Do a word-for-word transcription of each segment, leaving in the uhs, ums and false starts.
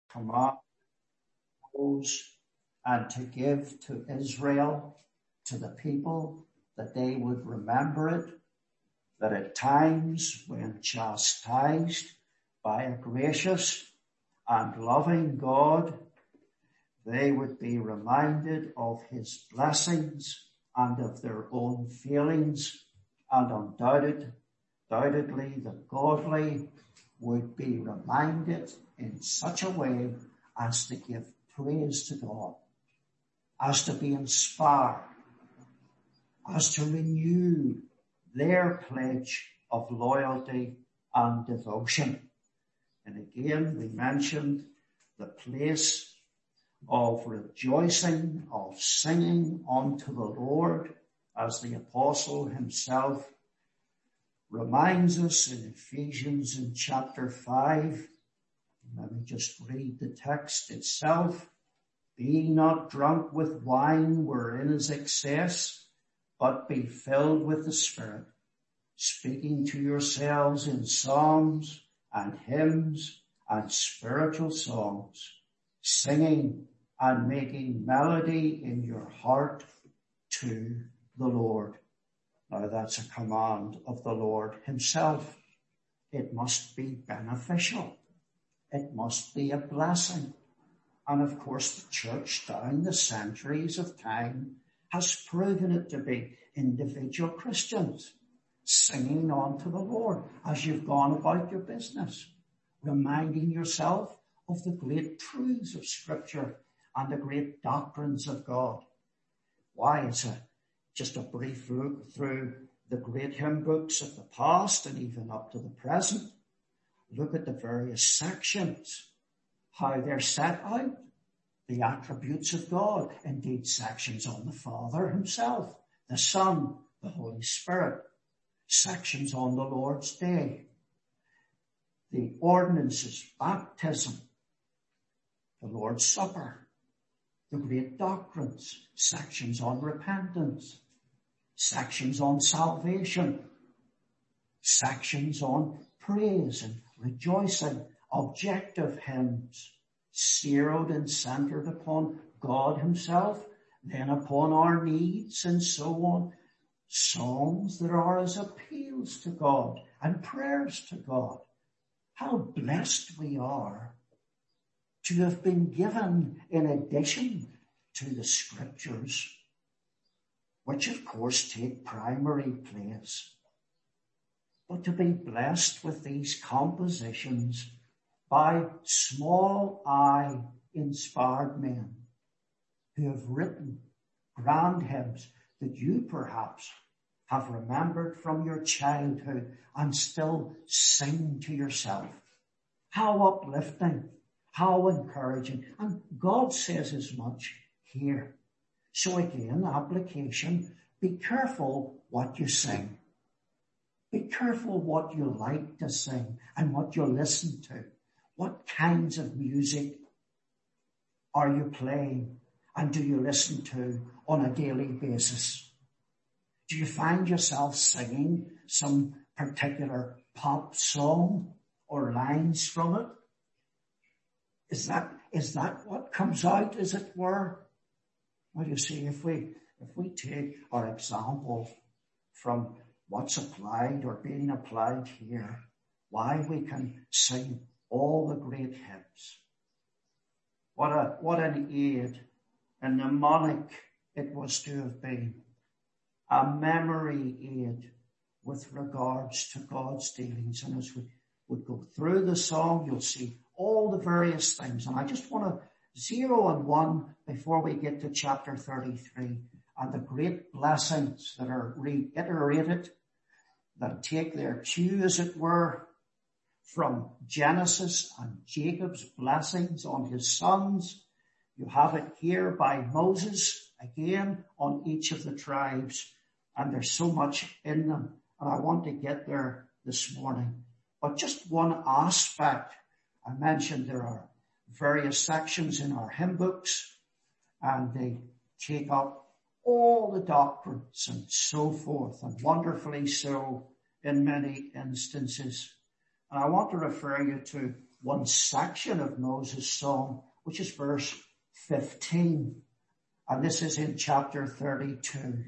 command those and to give to Israel, to the people, that they would remember it, that at times when chastised by a gracious and loving God, they would be reminded of his blessings and of their own failings, and undoubted, undoubtedly the godly would be reminded in such a way as to give praise to God, as to be inspired, as to renew their pledge of loyalty and devotion. And again, we mentioned the place of rejoicing, of singing unto the Lord, as the apostle himself reminds us in Ephesians in chapter five. Let me just read the text itself. Be not drunk with wine wherein is excess, but be filled with the Spirit, speaking to yourselves in psalms and hymns and spiritual songs, singing and making melody in your heart to the Lord. Now that's a command of the Lord himself. It must be beneficial. It must be a blessing. And of course the church down the centuries of time has proven it to be. Individual Christians singing unto the Lord as you've gone about your business, reminding yourself of the great truths of Scripture and the great doctrines of God. Why, it's a, just a brief look through the great hymn books of the past and even up to the present. Look at the various sections, how they're set out, the attributes of God, indeed sections on the Father himself, the Son, the Holy Spirit, sections on the Lord's Day, the ordinances, baptism, the Lord's Supper, the great doctrines, sections on repentance, sections on salvation, sections on praise and rejoicing, objective hymns, zeroed and centered upon God himself, then upon our needs and so on. Songs that are as appeals to God and prayers to God. How blessed we are to have been given in addition to the Scriptures, which of course take primary place, but to be blessed with these compositions by small I inspired men who have written grand hymns that you perhaps have remembered from your childhood and still sing to yourself. How uplifting, how encouraging. And God says as much here. So again, application, be careful what you sing. Be careful what you like to sing and what you listen to. What kinds of music are you playing and do you listen to on a daily basis? Do you find yourself singing some particular pop song or lines from it? Is that, is that what comes out, as it were? Well, you see, if we, if we take our example from what's applied or being applied here, why we can sing all the great hymns. What a, what an aid, a mnemonic it was to have been, a memory aid with regards to God's dealings. And as we would go through the song, you'll see all the various things. And I just want to zero on one before we get to chapter thirty-three and the great blessings that are reiterated, that take their cue, as it were, from Genesis and Jacob's blessings on his sons. You have it here by Moses, again, on each of the tribes. And there's so much in them. And I want to get there this morning. But just one aspect. I mentioned there are various sections in our hymn books, and they take up all the doctrines and so forth, and wonderfully so in many instances. And I want to refer you to one section of Moses' song, which is verse fifteen. And this is in chapter thirty-two.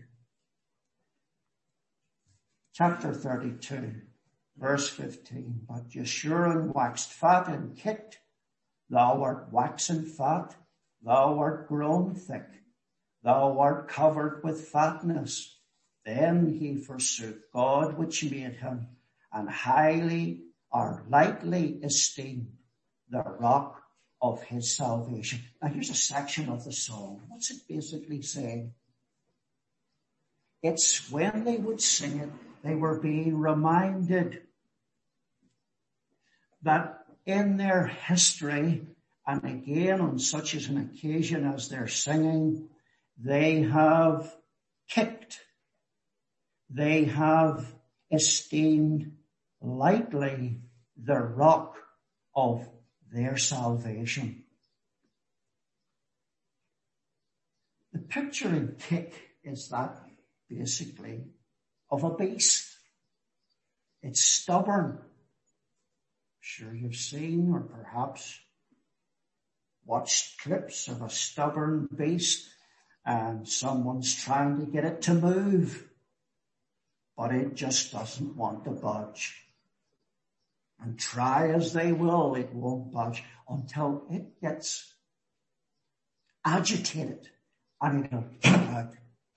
Chapter thirty-two, verse fifteen. But Jeshurun waxed fat and kicked. Thou art waxen fat, thou art grown thick, thou art covered with fatness. Then he forsook God which made him, and highly or lightly esteemed the rock of his salvation. Now here's a section of the song. What's it basically saying? It's when they would sing it, they were being reminded that in their history, and again on such as an occasion as they're singing, they have kicked, they have esteemed lightly the rock of their salvation. The picture in kick is that basically of a beast. It's stubborn. Sure you've seen or perhaps watched clips of a stubborn beast and someone's trying to get it to move, but it just doesn't want to budge. And try as they will, it won't budge until it gets agitated and it'll kick out.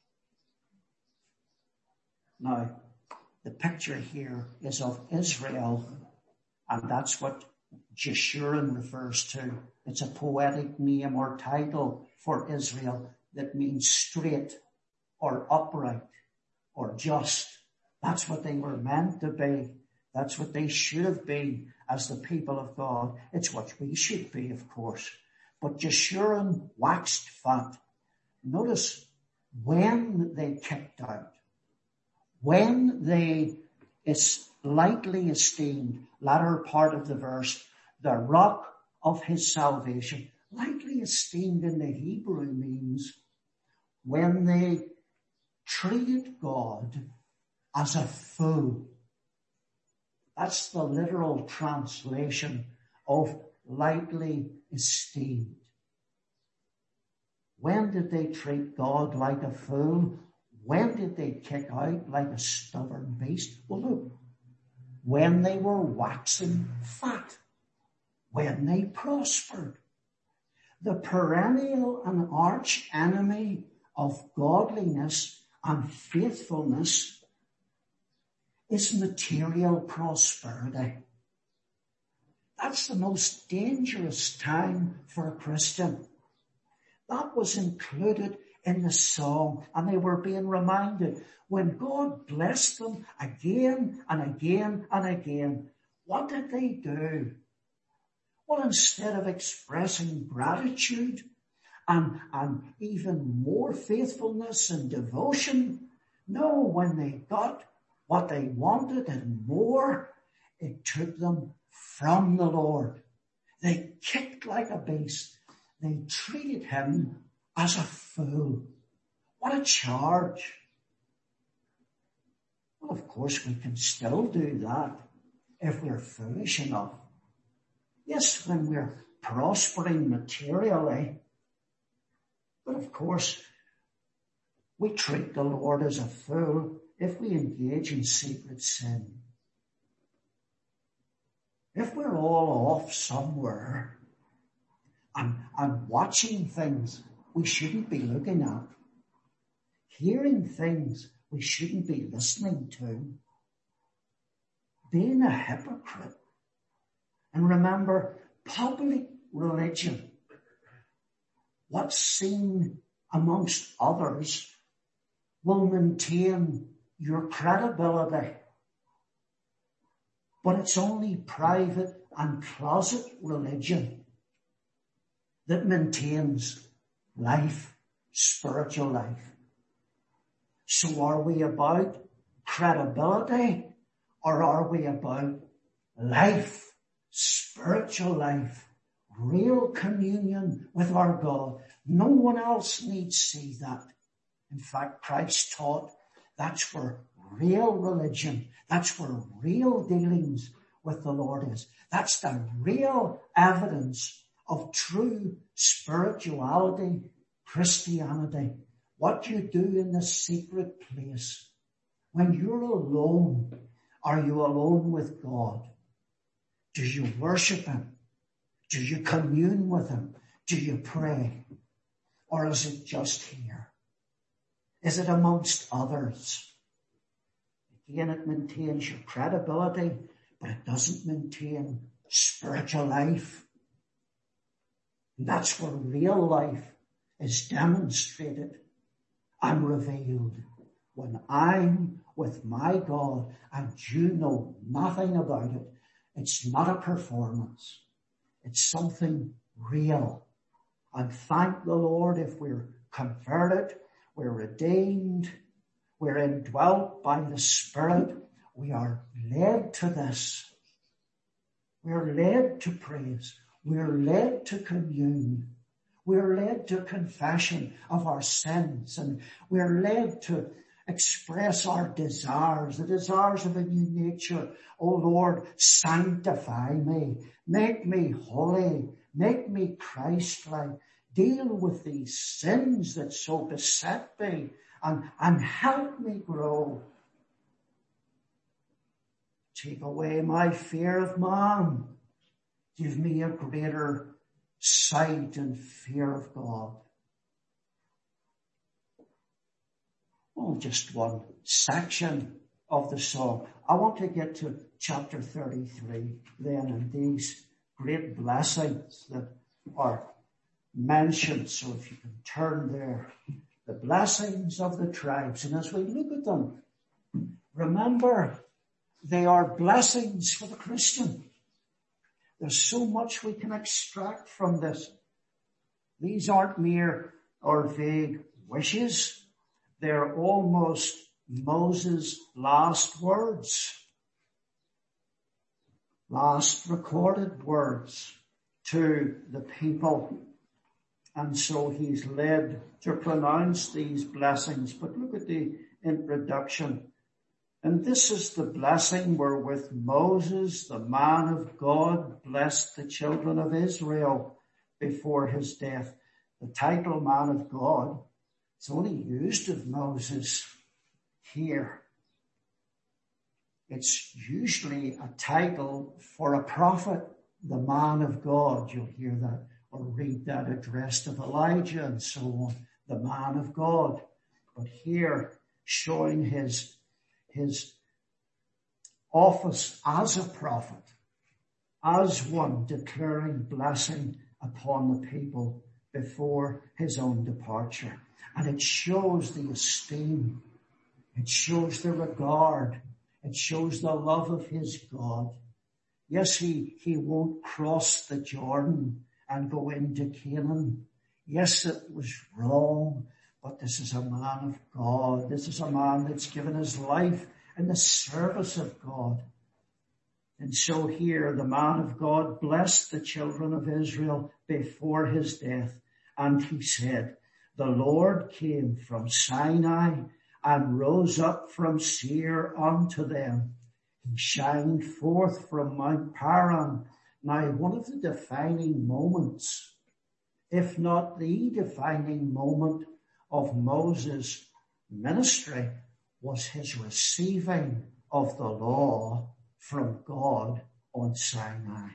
Now, the picture here is of Israel, and that's what Jeshurun refers to. It's a poetic name or title for Israel that means straight or upright or just. That's what they were meant to be. That's what they should have been as the people of God. It's what we should be, of course. But Jeshurun waxed fat. Notice when they kicked out, when they is lightly esteemed, latter part of the verse, the rock of his salvation. Lightly esteemed in the Hebrew means when they treated God as a fool. That's the literal translation of lightly esteemed. When did they treat God like a fool? When did they kick out like a stubborn beast? Well, look, when they were waxing fat, when they prospered. The perennial and arch enemy of godliness and faithfulness is material prosperity. That's the most dangerous time for a Christian. That was included in the song, and they were being reminded when God blessed them again and again and again. What did they do? Well, instead of expressing gratitude and, and even more faithfulness and devotion, no, when they got what they wanted and more, it took them from the Lord. They kicked like a beast. They treated him as a fool. What a charge. Well, of course, we can still do that if we're foolish enough. Yes, when we're prospering materially. But of course, we treat the Lord as a fool if we engage in secret sin. If we're all off somewhere and, and watching things we shouldn't be looking at, hearing things we shouldn't be listening to, being a hypocrite. And remember, public religion, what's seen amongst others, will maintain your credibility. But it's only private and closet religion that maintains life, spiritual life. So are we about credibility or are we about life, spiritual life, real communion with our God? No one else needs to see that. In fact, Christ taught that's where real religion, that's where real dealings with the Lord is. That's the real evidence of true spirituality, Christianity. What you do in the secret place. When you're alone, are you alone with God? Do you worship Him? Do you commune with Him? Do you pray? Or is it just here? Is it amongst others? Again, it maintains your credibility, but it doesn't maintain spiritual life. And that's where real life is demonstrated and revealed. When I'm with my God and you know nothing about it, it's not a performance. It's something real. And thank the Lord if we're converted, we're redeemed, we're indwelt by the Spirit, we are led to this. We're led to praise. We're led to commune. We're led to confession of our sins, and we're led to express our desires, the desires of a new nature. Oh Lord, sanctify me, make me holy, make me Christ-like, deal with these sins that so beset me, and, and help me grow. Take away my fear of man. Give me a greater sight and fear of God. Well, just one section of the song. I want to get to chapter thirty-three then, and these great blessings that are mentioned. So if you can turn there, the blessings of the tribes. And as we look at them, remember, they are blessings for the Christian. There's so much we can extract from this. These aren't mere or vague wishes. They're almost Moses' last words. Last recorded words to the people. And so he's led to pronounce these blessings. But look at the introduction. And this is the blessing wherewith Moses, the man of God, blessed the children of Israel before his death. The title man of God is only used of Moses here. It's usually a title for a prophet, the man of God. You'll hear that or read that addressed of Elijah and so on, the man of God. But here, showing his his office as a prophet, as one declaring blessing upon the people before his own departure. And it shows the esteem, it shows the regard, it shows the love of his God. Yes, he, he won't cross the Jordan and go into Canaan. Yes, it was wrong. But this is a man of God. This is a man that's given his life in the service of God. And so here the man of God blessed the children of Israel before his death. And he said, the Lord came from Sinai and rose up from Seir unto them. He shined forth from Mount Paran. Now, one of the defining moments, if not the defining moment, of Moses' ministry was his receiving of the law from God on Sinai.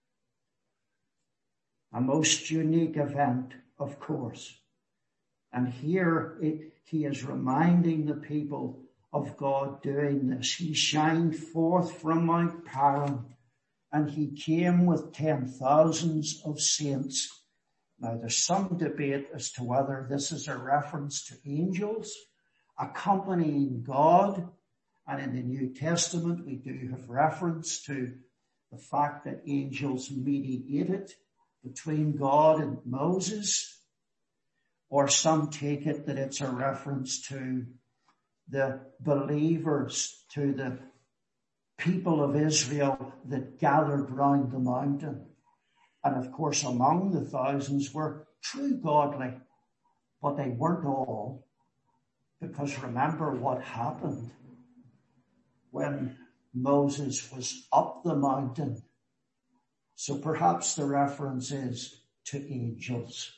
A most unique event, of course. And here it, he is reminding the people of God doing this. He shined forth from Mount Paran, and he came with ten thousands of saints. Now, there's some debate as to whether this is a reference to angels accompanying God. And in the New Testament, we do have reference to the fact that angels mediated between God and Moses. Or some take it that it's a reference to the believers, to the people of Israel that gathered round the mountain. And of course, among the thousands were true godly, but they weren't all, because remember what happened when Moses was up the mountain. So perhaps the reference is to angels.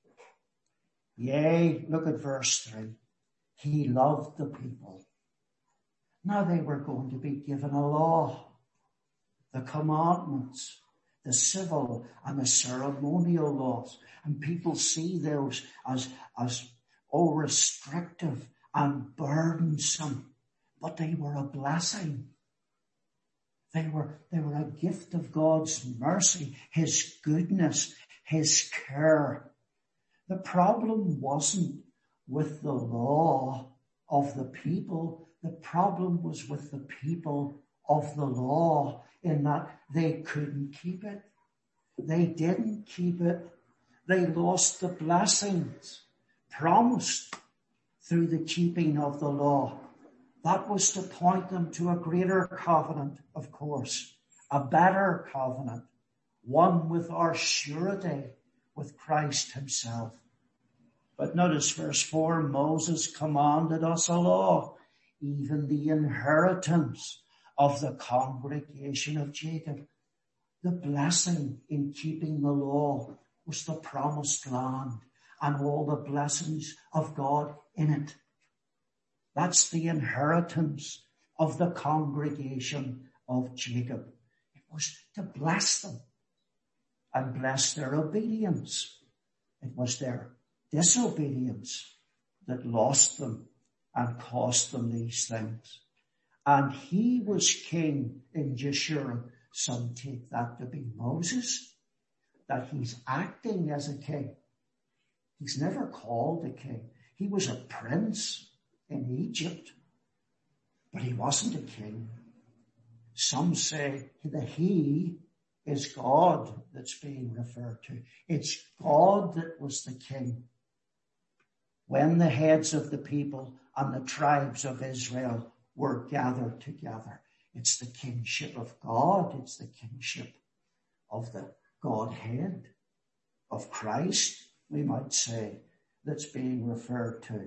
Yea, look at verse three. He loved the people. Now they were going to be given a law, the commandments, the civil and the ceremonial laws. And people see those as, as oh, restrictive and burdensome. But they were a blessing. They were, they were a gift of God's mercy, His goodness, His care. The problem wasn't with the law of the people. The problem was with the people of the law, in that they couldn't keep it. They didn't keep it. They lost the blessings promised through the keeping of the law. That was to point them to a greater covenant, of course, a better covenant, one with our surety with Christ Himself. But notice verse four, Moses commanded us a law, even the inheritance of the congregation of Jacob. The blessing in keeping the law was the promised land and all the blessings of God in it. That's the inheritance of the congregation of Jacob. It was to bless them and bless their obedience. It was their disobedience that lost them and cost them these things. And he was king in Jeshurun. Some take that to be Moses, that he's acting as a king. He's never called a king. He was a prince in Egypt, but he wasn't a king. Some say that he is God that's being referred to. It's God that was the king. When the heads of the people and the tribes of Israel were gathered together, it's the kingship of God. It's the kingship of the Godhead, of Christ, we might say, that's being referred to.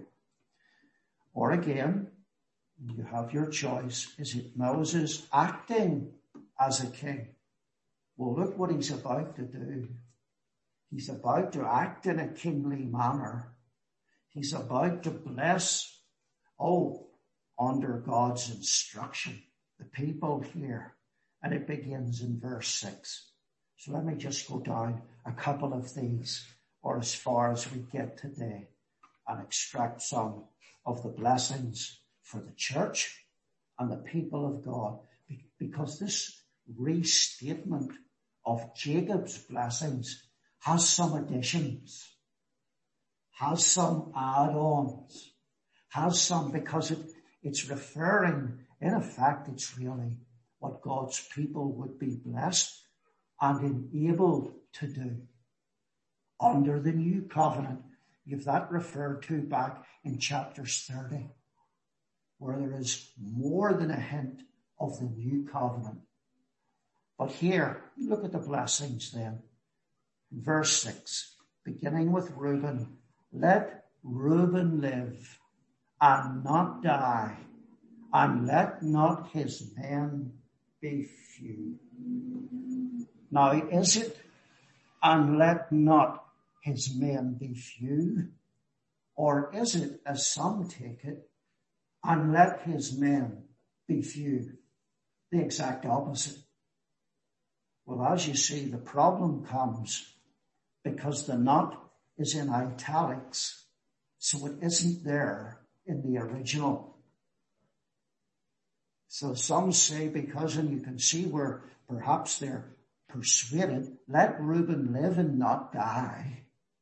Or again, you have your choice. Is it Moses acting as a king? Well, look what he's about to do. He's about to act in a kingly manner. He's about to bless, oh, under God's instruction, the people here. And it begins in verse six. So let me just go down a couple of these, or as far as we get today, and extract some of the blessings for the church and the people of God. Because this restatement of Jacob's blessings has some additions, has some add-ons, has some, because it, it's referring, in effect, it's really what God's people would be blessed and enabled to do under the new covenant. You've that referred to back in chapters thirty, where there is more than a hint of the new covenant. But here, look at the blessings then. Verse six, beginning with Reuben. Let Reuben live and not die, and let not his men be few. Now, is it, and let not his men be few? Or is it, as some take it, and let his men be few? The exact opposite. Well, as you see, the problem comes because the not is in italics, so it isn't there in the original. So some say, because, and you can see where perhaps they're persuaded, let Reuben live and not die.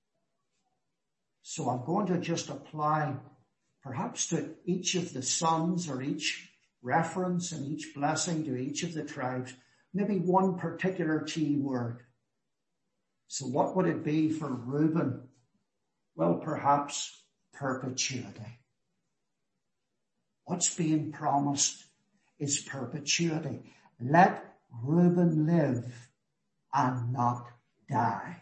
So I'm going to just apply perhaps to each of the sons, or each reference and each blessing to each of the tribes, maybe one particular key word. So what would it be for Reuben? Well, perhaps perpetuity. What's being promised is perpetuity. Let Reuben live and not die.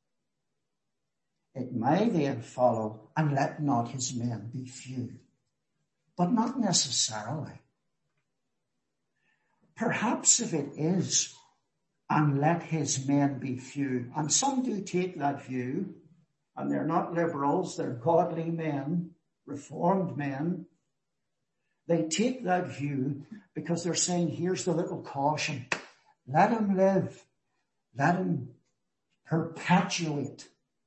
It may then follow, and let not his men be few, but not necessarily. Perhaps if it is, and let his men be few. And some do take that view, and they're not liberals, they're godly men, reformed men. They take that view because they're saying, here's the little caution. Let him live. Let him perpetuate.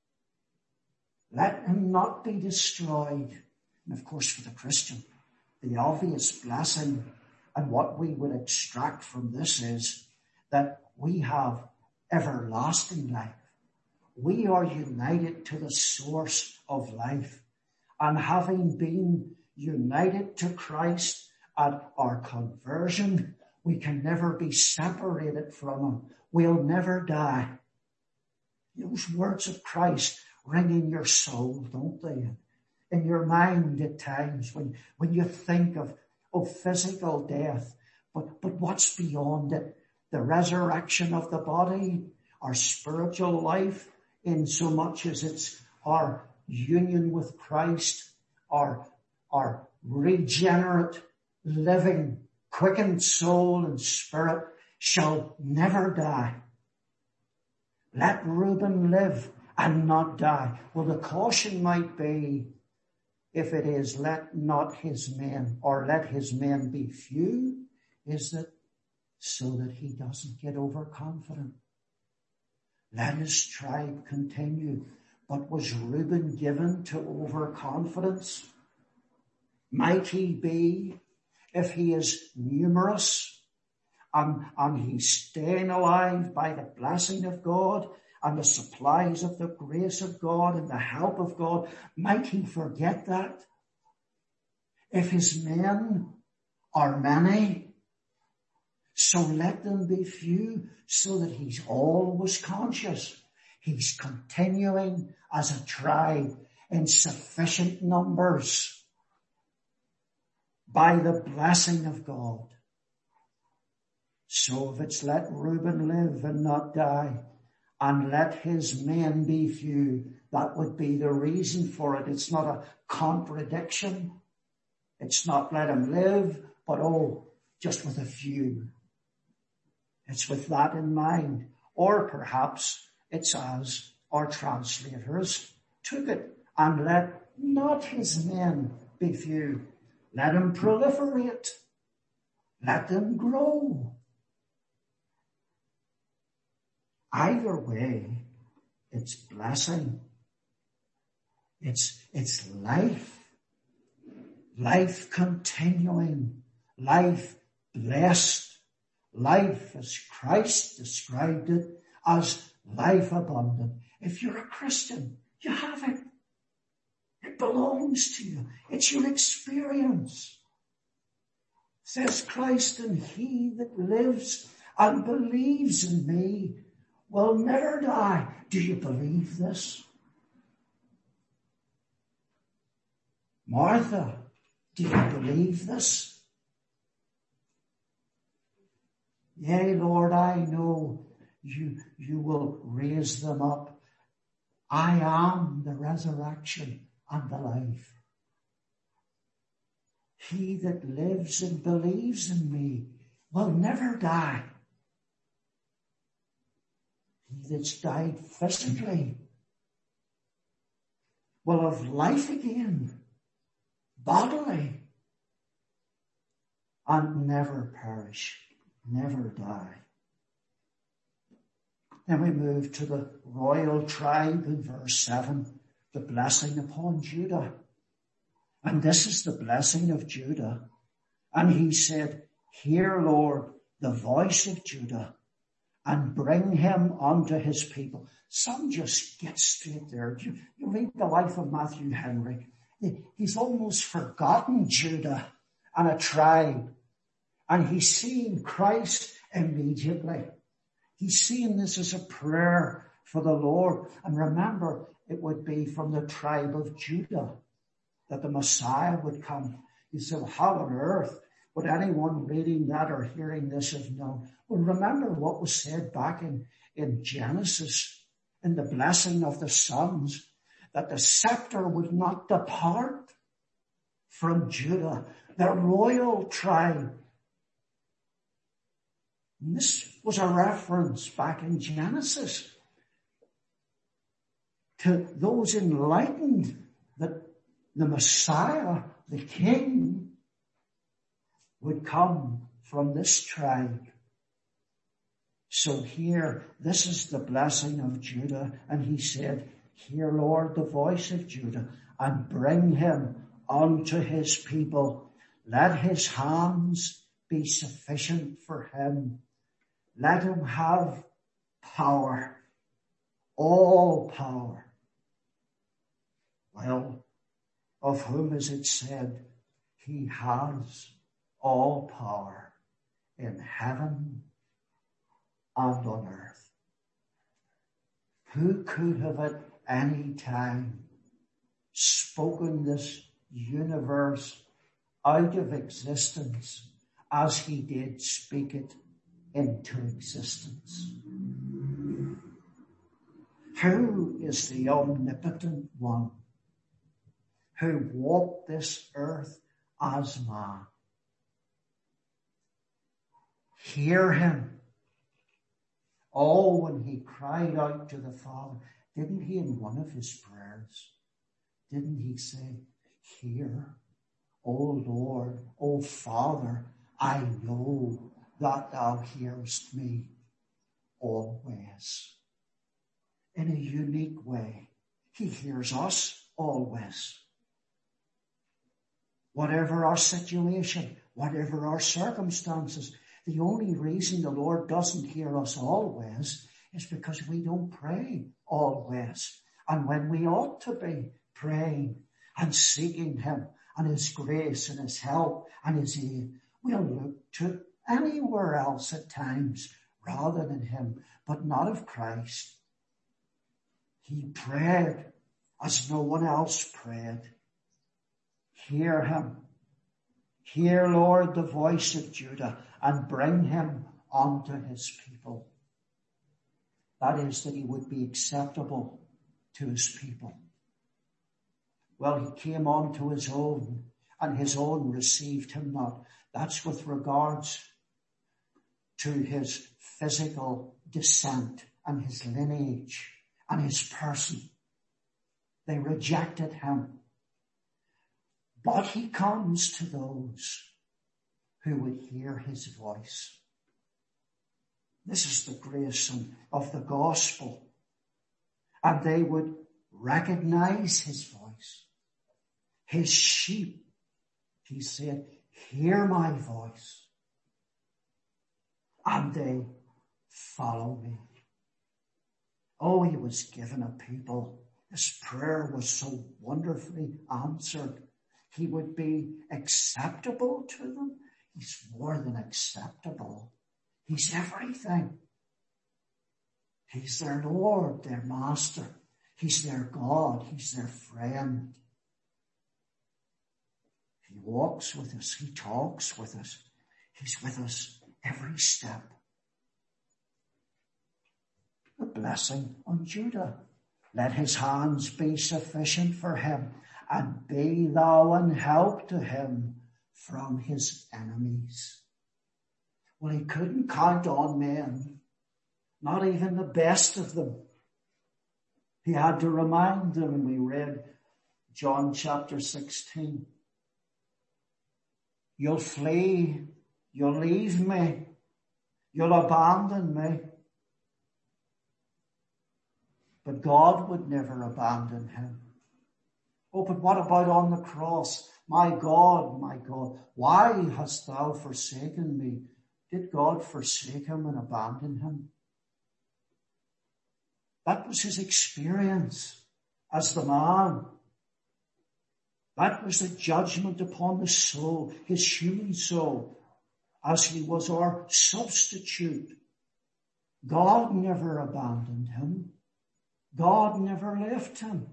Let him not be destroyed. And of course, for the Christian, the obvious blessing and what we would extract from this is that we have everlasting life. We are united to the source of life. And having been united to Christ at our conversion, we can never be separated from him. We'll never die. Those words of Christ ring in your soul, don't they? In your mind at times when, when you think of, of physical death. But, but what's beyond it? The resurrection of the body, our spiritual life, in so much as it's our union with Christ, our, our regenerate, living, quickened soul and spirit shall never die. Let Reuben live and not die. Well, the caution might be, if it is, let not his men, or let his men be few, is that so that he doesn't get overconfident. Let his tribe continue. But was Reuben given to overconfidence? Might he be, if he is numerous and, and he's staying alive by the blessing of God and the supplies of the grace of God and the help of God, might he forget that? If his men are many, so let them be few, so that he's always conscious. He's continuing as a tribe in sufficient numbers by the blessing of God. So if it's let Reuben live and not die, and let his men be few, that would be the reason for it. It's not a contradiction. It's not let him live, but oh, just with a few. It's with that in mind. Or perhaps it's as our translators took it, and let not his men be few. Let them proliferate. Let them grow. Either way, it's blessing. It's, it's life. Life continuing. Life blessed. Life as Christ described it as life abundant. If you're a Christian, you have it. It belongs to you. It's your experience. Says Christ, and he that lives and believes in me will never die. Do you believe this? Martha, do you believe this? Yea, Lord, I know you, you will raise them up. I am the resurrection and the life. He that lives and believes in me will never die. He that's died physically will have life again, bodily, and never perish, never die. Then we move to the royal tribe in verse seven, the blessing upon Judah. And this is the blessing of Judah. And he said, hear, Lord, the voice of Judah, and bring him unto his people. Some just get straight there. You, you read the life of Matthew Henry. He's almost forgotten Judah and a tribe. And he's seeing Christ immediately. He's seeing this as a prayer for the Lord. And remember, it would be from the tribe of Judah that the Messiah would come. You say, well, how on earth would anyone reading that or hearing this have known? Well, remember what was said back in, in Genesis, in the blessing of the sons, that the scepter would not depart from Judah, the royal tribe. And this was a reference back in Genesis to those enlightened that the Messiah, the King, would come from this tribe. So here, this is the blessing of Judah. And he said, hear, Lord, the voice of Judah, and bring him unto his people. Let his hands be sufficient for him. Let him have power, all power. Well, of whom is it said, he has all power in heaven and on earth? Who could have at any time spoken this universe out of existence as he did speak it into existence? Who is the omnipotent one who walked this earth as man? Hear him. Oh, when he cried out to the Father, didn't he in one of his prayers, didn't he say, hear, O Lord, O Father, I know that thou hearest me always. In a unique way, he hears us always. Whatever our situation, whatever our circumstances, the only reason the Lord doesn't hear us always is because we don't pray always. And when we ought to be praying and seeking him and his grace and his help and his aid, we'll look to anywhere else at times rather than him, but not of Christ. He prayed as no one else prayed. Hear him. Hear, Lord, the voice of Judah, and bring him unto his people. That is, that he would be acceptable to his people. Well, he came unto his own, and his own received him not. That's with regards to his physical descent and his lineage and his person. They rejected him. But he comes to those who would hear his voice. This is the grace of the gospel. And they would recognize his voice. His sheep, he said, hear my voice. And they follow me. Oh, he was given a people. His prayer was so wonderfully answered. He would be acceptable to them. He's more than acceptable. He's everything. He's their Lord, their Master. He's their God. He's their friend. He walks with us. He talks with us. He's with us every step. The blessing on Judah. Let his hands be sufficient for him, and be thou an help to him from his enemies. Well, he couldn't count on men, not even the best of them. He had to remind them, and we read John chapter sixteen. You'll flee, you'll leave me, you'll abandon me. But God would never abandon him. Oh, but what about on the cross? My God, my God, why hast thou forsaken me? Did God forsake him and abandon him? That was his experience as the man. That was the judgment upon the soul, his human soul, as he was our substitute. God never abandoned him. God never left him.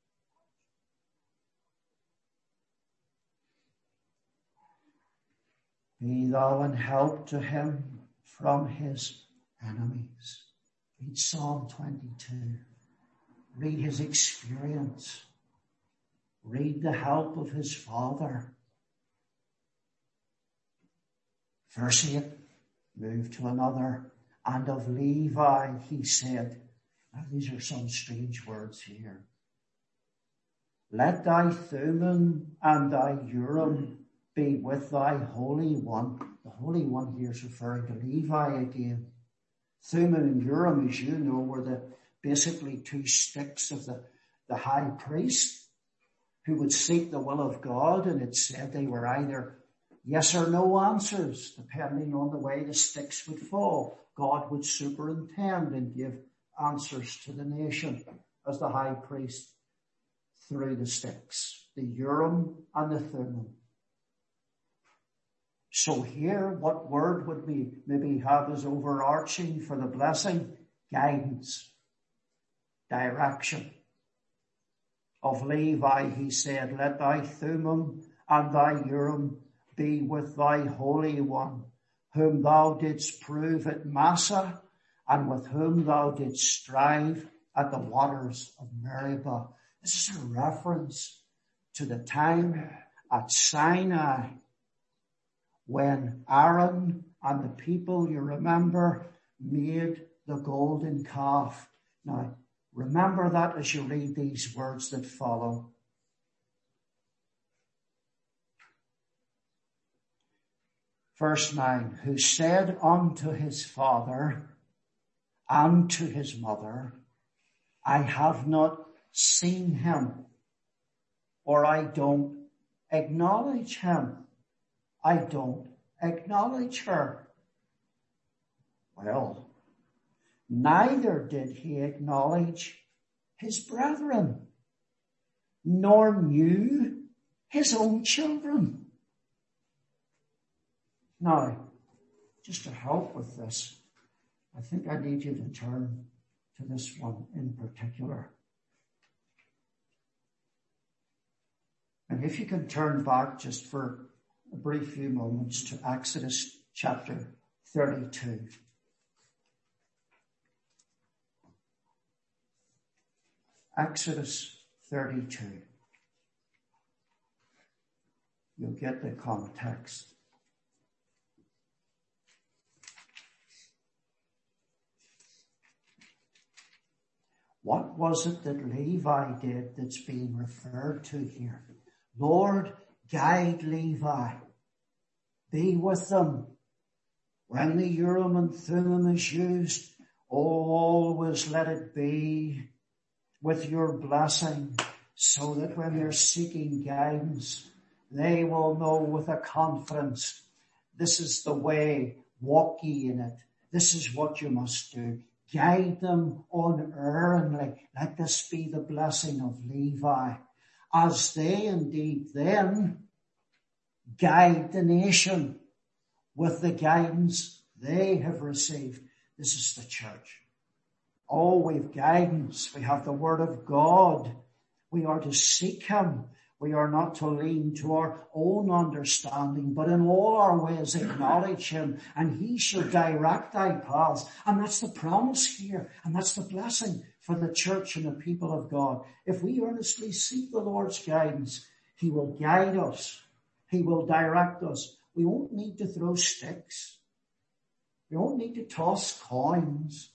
Be thou an help to him from his enemies. Read Psalm twenty-two. Read his experience. Read the help of his Father. Verse eight. Move to another. And of Levi he said, now these are some strange words here. Let thy Thummim and thy Urim be with thy Holy One. The Holy One here is referring to Levi again. Thummim and Urim, as you know, were the basically two sticks of the, the high priest who would seek the will of God, and it said they were either yes or no answers, depending on the way the sticks would fall. God would superintend and give answers to the nation as the high priest through the sticks, the Urim and the Thummim. So here, what word would we maybe have as overarching for the blessing? Guidance, direction. Of Levi he said, let thy Thummim and thy Urim be with thy Holy One, whom thou didst prove at Massah, and with whom thou didst strive at the waters of Meribah. This is a reference to the time at Sinai when Aaron and the people, you remember, made the golden calf. Now, remember that as you read these words that follow. Verse nine, who said unto his father and to his mother, I have not seen him, or I don't acknowledge him. I don't acknowledge her. Well, neither did he acknowledge his brethren, nor knew his own children. Now, just to help with this, I think I need you to turn to this one in particular. And if you can turn back just for a brief few moments to Exodus chapter thirty-two. Exodus thirty-two. You'll get the context. What was it that Levi did that's being referred to here? Lord, guide Levi. Be with them. When the Urim and Thummim is used, always let it be with your blessing, so that when they're seeking guidance, they will know with a confidence, this is the way, walk ye in it. This is what you must do. Guide them unerringly. Let this be the blessing of Levi, as they indeed then guide the nation with the guidance they have received. This is the church. Oh, we've guidance. We have the word of God. We are to seek him. We are not to lean to our own understanding, but in all our ways acknowledge him, and he shall direct thy paths. And that's the promise here, and that's the blessing for the church and the people of God. If we earnestly seek the Lord's guidance, he will guide us. He will direct us. We won't need to throw sticks. We won't need to toss coins.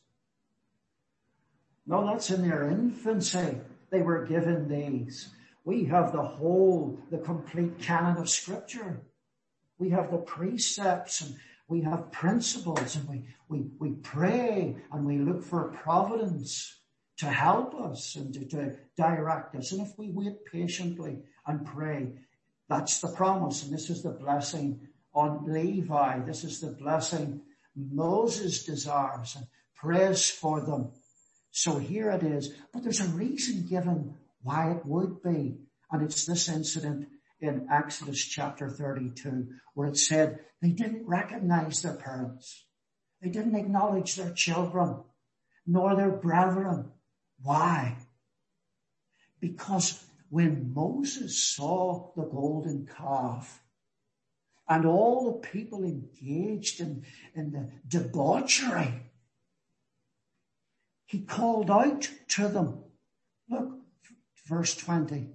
No, that's in their infancy. They were given these. We have the whole, the complete canon of Scripture. We have the precepts and we have principles, and we, we, we pray and we look for providence to help us and to, to direct us. And if we wait patiently and pray, that's the promise. And this is the blessing on Levi. This is the blessing Moses desires and prays for them. So here it is. But there's a reason given why it would be. And it's this incident in Exodus chapter thirty-two, where it said they didn't recognize their parents. They didn't acknowledge their children, nor their brethren. Why? Because when Moses saw the golden calf and all the people engaged in, in the debauchery, he called out to them. Look, verse twenty.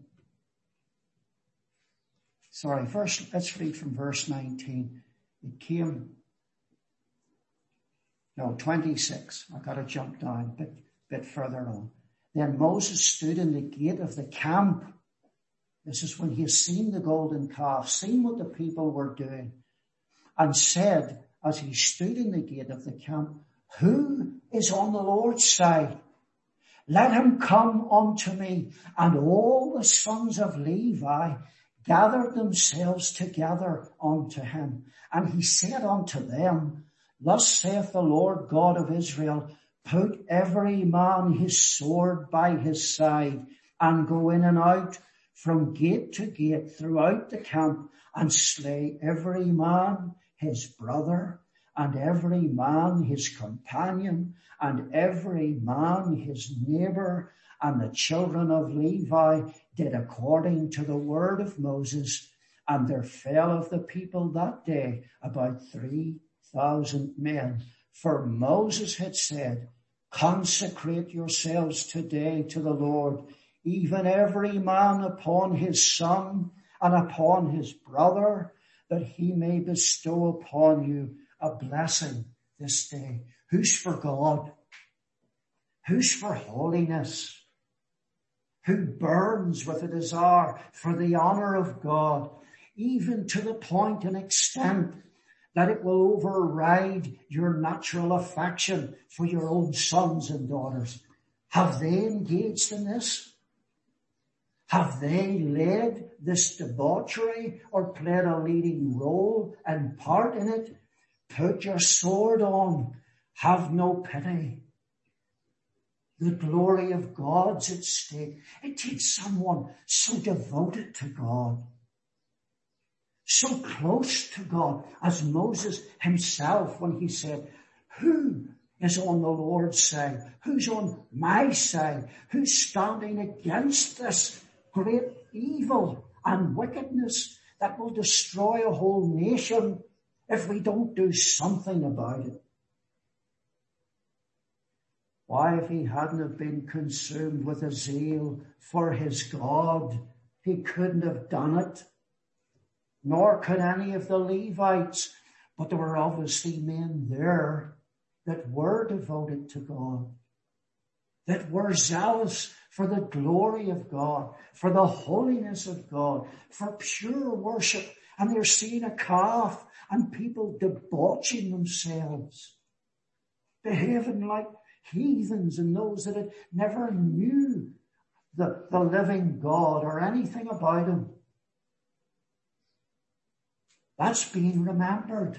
Sorry, first let's read from verse nineteen. It came No, twenty-six. I got to jump down a bit, bit further on. Then Moses stood in the gate of the camp. This is when he has seen the golden calf, seen what the people were doing, and said, as he stood in the gate of the camp, who is on the Lord's side? Let him come unto me. And all the sons of Levi gathered themselves together unto him. And he said unto them, thus saith the Lord God of Israel, put every man his sword by his side, and go in and out from gate to gate throughout the camp, and slay every man his brother, and every man his companion, and every man his neighbor. And the children of Levi did according to the word of Moses, and there fell of the people that day about three thousand men. For Moses had said, consecrate yourselves today to the Lord, even every man upon his son and upon his brother, that he may bestow upon you a blessing this day. Who's for God? Who's for holiness? Who burns with a desire for the honor of God, even to the point and extent that it will override your natural affection for your own sons and daughters? Have they engaged in this? Have they led this debauchery or played a leading role and part in it? Put your sword on. Have no pity. The glory of God's at stake. It takes someone so devoted to God, so close to God, as Moses himself when he said, who is on the Lord's side? Who's on my side? Who's standing against this great evil and wickedness that will destroy a whole nation if we don't do something about it? Why, if he hadn't have been consumed with a zeal for his God, he couldn't have done it. Nor could any of the Levites. But there were obviously men there that were devoted to God, that were zealous for the glory of God, for the holiness of God, for pure worship. And they're seeing a calf and people debauching themselves, behaving like heathens and those that had never knew the, the living God or anything about him. That's being remembered.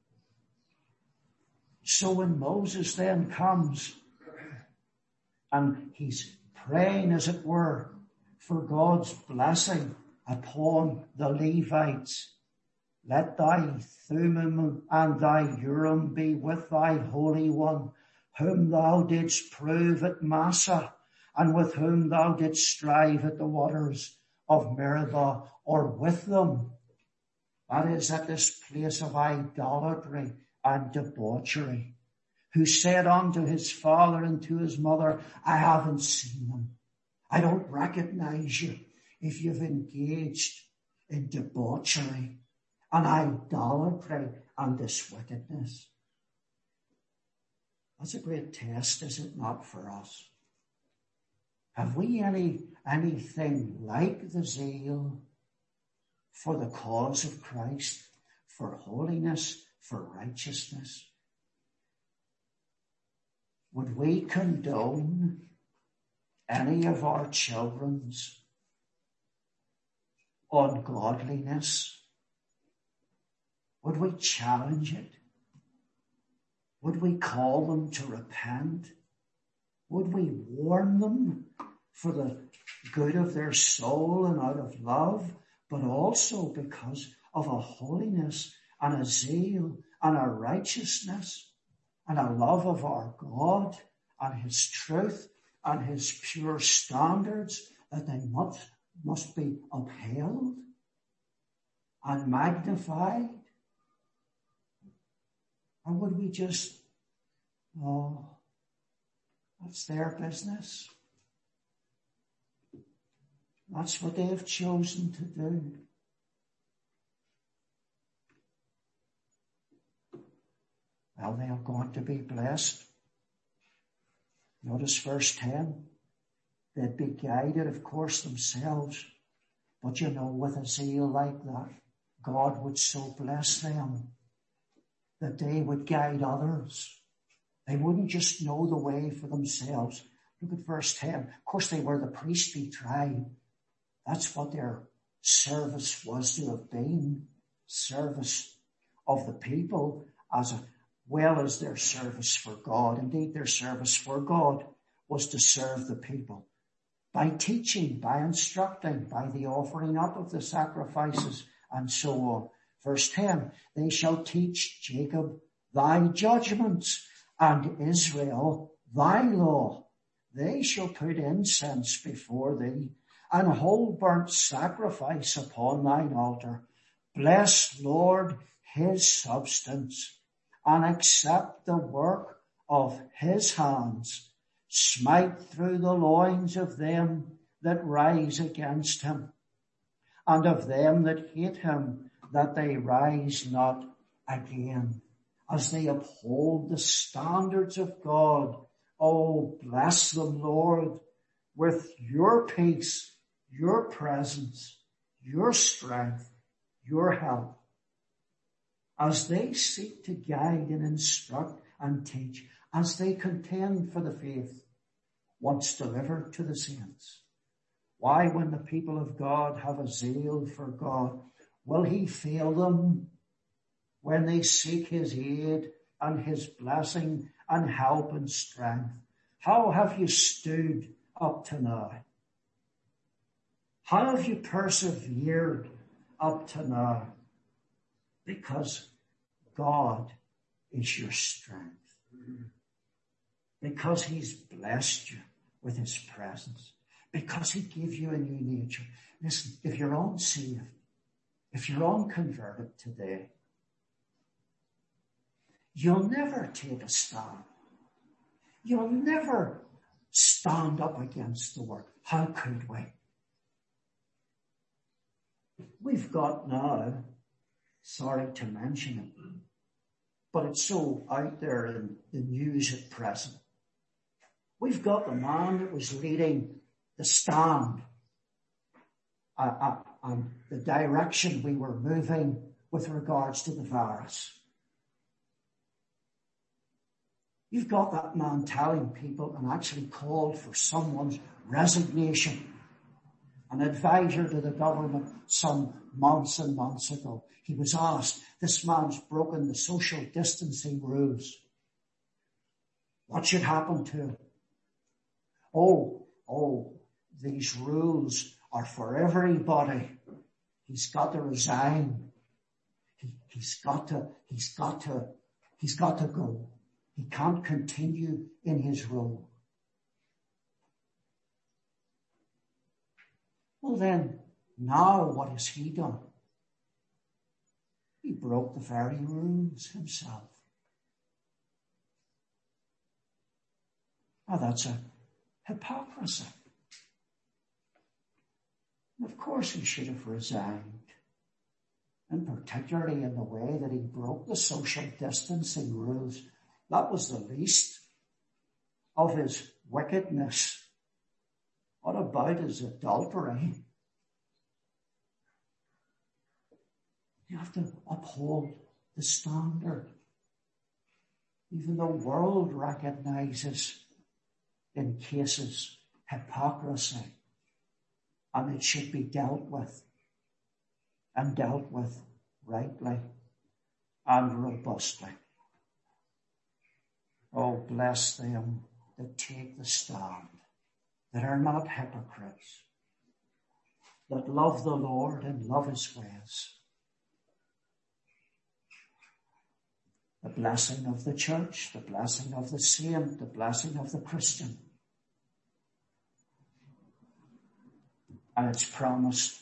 So when Moses then comes and he's praying, as it were, for God's blessing upon the Levites, let thy Thummim and thy Urim be with thy Holy One, whom thou didst prove at Massah, and with whom thou didst strive at the waters of Meribah, or with them. That is, at this place of idolatry and debauchery, who said unto his father and to his mother, I haven't seen them. I don't recognize you if you've engaged in debauchery and idolatry and this wickedness. That's a great test, is it not, for us? Have we any anything like the zeal for the cause of Christ, for holiness, for righteousness? Would we condone any of our children's ungodliness? Would we challenge it? Would we call them to repent? Would we warn them for the good of their soul and out of love, but also because of a holiness and a zeal and a righteousness and a love of our God and his truth and his pure standards, that they must, must be upheld and magnified? Or would we just, oh, that's their business. That's what they have chosen to do. Well, Israel, they are going to be blessed. Notice verse ten. They'd be guided, of course, themselves. But you know, with a zeal like that, God would so bless them that they would guide others. They wouldn't just know the way for themselves. Look at verse ten. Of course, they were the priestly tribe. That's what their service was to have been. Service of the people as well as their service for God. Indeed, their service for God was to serve the people by teaching, by instructing, by the offering up of the sacrifices, and so on. Verse ten, they shall teach Jacob thy judgments and Israel thy law. They shall put incense before thee and whole burnt sacrifice upon thine altar. Bless, Lord, his substance and accept the work of his hands. Smite through the loins of them that rise against him, and of them that hate him, that they rise not again. As they uphold the standards of God, oh, bless them, Lord, with your peace, your presence, your strength, your help. As they seek to guide and instruct and teach, as they contend for the faith once delivered to the saints. Why, when the people of God have a zeal for God, will he fail them when they seek his aid and his blessing and help and strength? How have you stood up to now? How have you persevered up to now? Because God is your strength. Because he's blessed you with his presence. Because he gave you a new nature. Listen, if you're unsaved, if you're unconverted today, you'll never take a stand. You'll never stand up against the work. How could we? We've got now, sorry to mention it, but it's so out there in the news at present. We've got the man that was leading the stand uh, uh, and the direction we were moving with regards to the virus. You've got that man telling people and actually called for someone's resignation. An advisor to the government some months and months ago. He was asked, this man's broken the social distancing rules. What should happen to him? Oh, oh, these rules are for everybody. He's got to resign. He, he's got to, he's got to, he's got to go. He can't continue in his role. Well then, now what has he done? He broke the very rules himself. Now that's a hypocrisy. And of course he should have resigned. And particularly in the way that he broke the social distancing rules. That was the least of his wickedness. What about his adultery? You have to uphold the standard. Even the world recognizes in cases hypocrisy, and it should be dealt with, and dealt with rightly and robustly. Oh, bless them that take the stand, that are not hypocrites, that love the Lord and love his ways. The blessing of the church, the blessing of the saint, the blessing of the Christian. And it's promised.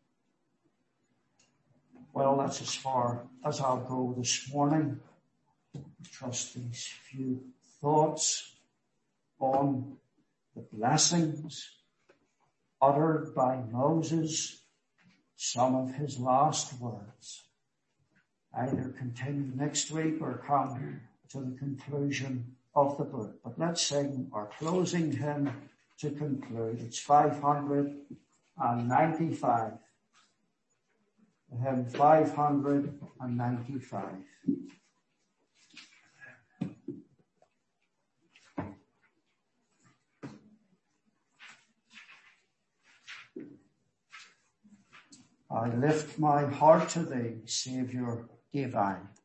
Well, that's as far as I'll go this morning. I trust these few thoughts on the blessings uttered by Moses, some of his last words. Either continue next week or come to the conclusion of the book. But let's sing our closing hymn to conclude. It's five hundred ninety-five. Hymn five hundred ninety-five. I lift my heart to thee, Saviour divine.